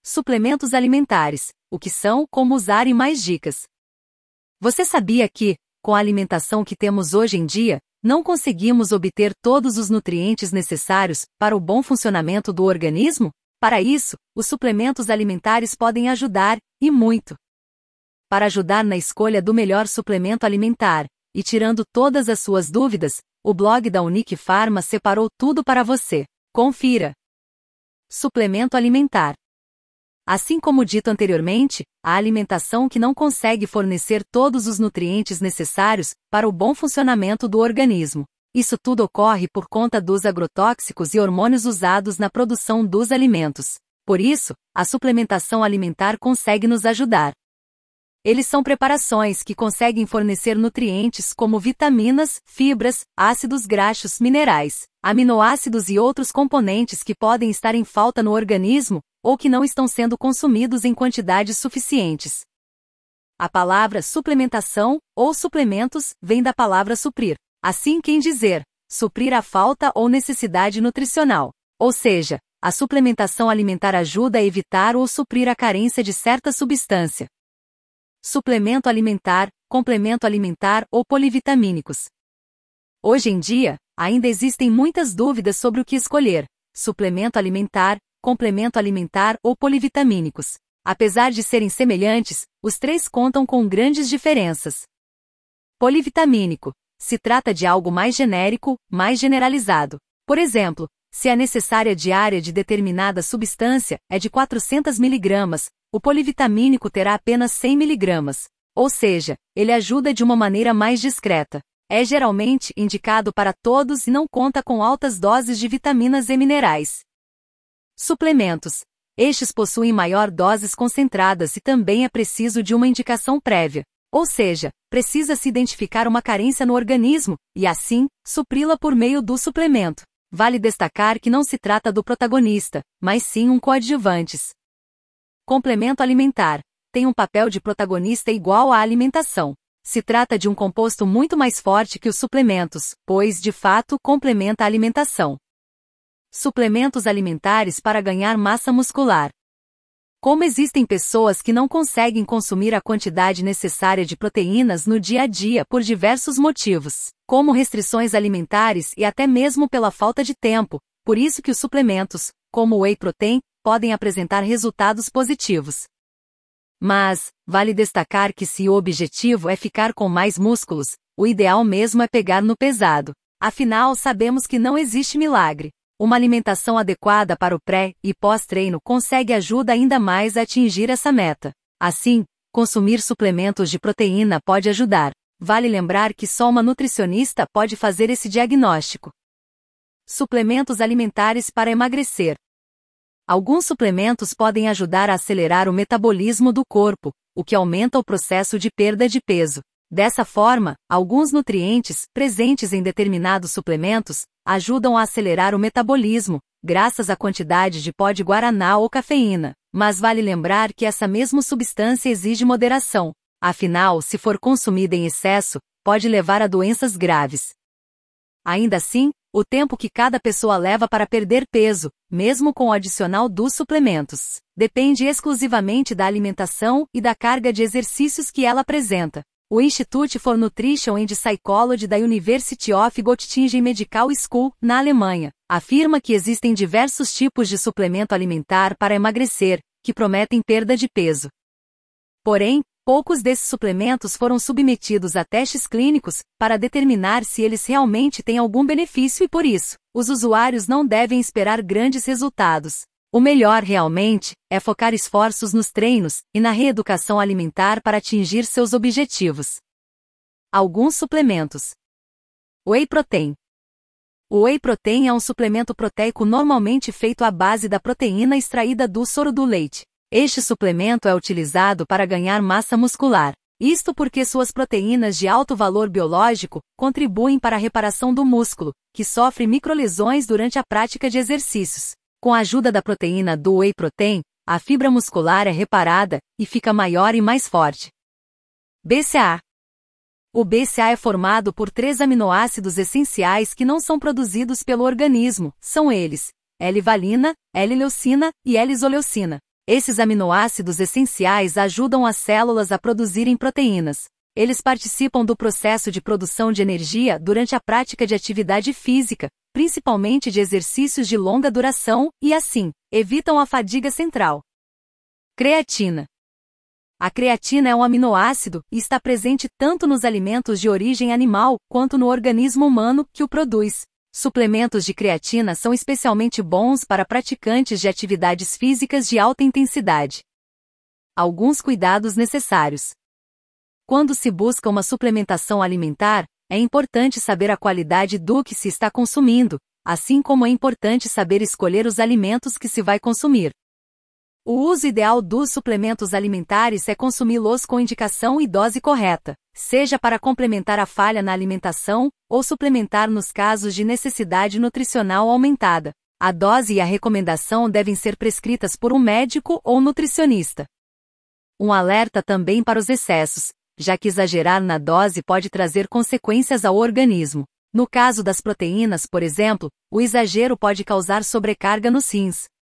Suplementos alimentares. O que são, como usar e mais dicas. Você sabia que, com a alimentação que temos hoje em dia, não conseguimos obter todos os nutrientes necessários para o bom funcionamento do organismo? Para isso, os suplementos alimentares podem ajudar, e muito. Para ajudar na escolha do melhor suplemento alimentar, e tirando todas as suas dúvidas, o blog da Unique Pharma separou tudo para você. Confira. Suplemento alimentar. Assim como dito anteriormente, a alimentação que não consegue fornecer todos os nutrientes necessários para o bom funcionamento do organismo. Isso tudo ocorre por conta dos agrotóxicos e hormônios usados na produção dos alimentos. Por isso, a suplementação alimentar consegue nos ajudar. Eles são preparações que conseguem fornecer nutrientes como vitaminas, fibras, ácidos graxos, minerais, aminoácidos e outros componentes que podem estar em falta no organismo, ou que não estão sendo consumidos em quantidades suficientes. A palavra suplementação, ou suplementos, vem da palavra suprir. Assim quem dizer, suprir a falta ou necessidade nutricional. Ou seja, a suplementação alimentar ajuda a evitar ou suprir a carência de certa substância. Suplemento alimentar, complemento alimentar ou polivitamínicos. Hoje em dia, ainda existem muitas dúvidas sobre o que escolher: suplemento alimentar, complemento alimentar ou polivitamínicos. Apesar de serem semelhantes, os três contam com grandes diferenças. Polivitamínico. Se trata de algo mais genérico, mais generalizado. Por exemplo, se a necessária diária de determinada substância é de 400 mg, o polivitamínico terá apenas 100 mg. Ou seja, ele ajuda de uma maneira mais discreta. É geralmente indicado para todos e não conta com altas doses de vitaminas e minerais. Suplementos. Estes possuem maior doses concentradas e também é preciso de uma indicação prévia. Ou seja, precisa-se identificar uma carência no organismo, e assim, supri-la por meio do suplemento. Vale destacar que não se trata do protagonista, mas sim um coadjuvante. Complemento alimentar. Tem um papel de protagonista igual à alimentação. Se trata de um composto muito mais forte que os suplementos, pois, de fato, complementa a alimentação. Suplementos alimentares para ganhar massa muscular. Como existem pessoas que não conseguem consumir a quantidade necessária de proteínas no dia a dia por diversos motivos, como restrições alimentares e até mesmo pela falta de tempo, por isso que os suplementos, como o whey protein, podem apresentar resultados positivos. Mas, vale destacar que se o objetivo é ficar com mais músculos, o ideal mesmo é pegar no pesado. Afinal, sabemos que não existe milagre. Uma alimentação adequada para o pré- e pós-treino consegue ajuda ainda mais a atingir essa meta. Assim, consumir suplementos de proteína pode ajudar. Vale lembrar que só uma nutricionista pode fazer esse diagnóstico. Suplementos alimentares para emagrecer. Alguns suplementos podem ajudar a acelerar o metabolismo do corpo, o que aumenta o processo de perda de peso. Dessa forma, alguns nutrientes, presentes em determinados suplementos, ajudam a acelerar o metabolismo, graças à quantidade de pó de guaraná ou cafeína. Mas vale lembrar que essa mesma substância exige moderação. Afinal, se for consumida em excesso, pode levar a doenças graves. Ainda assim, o tempo que cada pessoa leva para perder peso, mesmo com o adicional dos suplementos, depende exclusivamente da alimentação e da carga de exercícios que ela apresenta. O Institute for Nutrition and Psychology da University of Göttingen Medical School, na Alemanha, afirma que existem diversos tipos de suplemento alimentar para emagrecer, que prometem perda de peso. Porém, poucos desses suplementos foram submetidos a testes clínicos, para determinar se eles realmente têm algum benefício e por isso, os usuários não devem esperar grandes resultados. O melhor realmente é focar esforços nos treinos e na reeducação alimentar para atingir seus objetivos. Alguns suplementos. Whey protein. O whey protein é um suplemento proteico normalmente feito à base da proteína extraída do soro do leite. Este suplemento é utilizado para ganhar massa muscular. Isto porque suas proteínas de alto valor biológico contribuem para a reparação do músculo, que sofre microlesões durante a prática de exercícios. Com a ajuda da proteína do whey protein, a fibra muscular é reparada e fica maior e mais forte. BCAA. O BCAA é formado por 3 aminoácidos essenciais que não são produzidos pelo organismo, são eles: L-valina, L-leucina e L-isoleucina. Esses aminoácidos essenciais ajudam as células a produzirem proteínas. Eles participam do processo de produção de energia durante a prática de atividade física, principalmente de exercícios de longa duração, e assim, evitam a fadiga central. Creatina. A creatina é um aminoácido e está presente tanto nos alimentos de origem animal quanto no organismo humano que o produz. Suplementos de creatina são especialmente bons para praticantes de atividades físicas de alta intensidade. Alguns cuidados necessários. Quando se busca uma suplementação alimentar, é importante saber a qualidade do que se está consumindo, assim como é importante saber escolher os alimentos que se vai consumir. O uso ideal dos suplementos alimentares é consumi-los com indicação e dose correta, seja para complementar a falha na alimentação, ou suplementar nos casos de necessidade nutricional aumentada. A dose e a recomendação devem ser prescritas por um médico ou nutricionista. Um alerta também para os excessos, já que exagerar na dose pode trazer consequências ao organismo. No caso das proteínas, por exemplo, o exagero pode causar sobrecarga nos rins.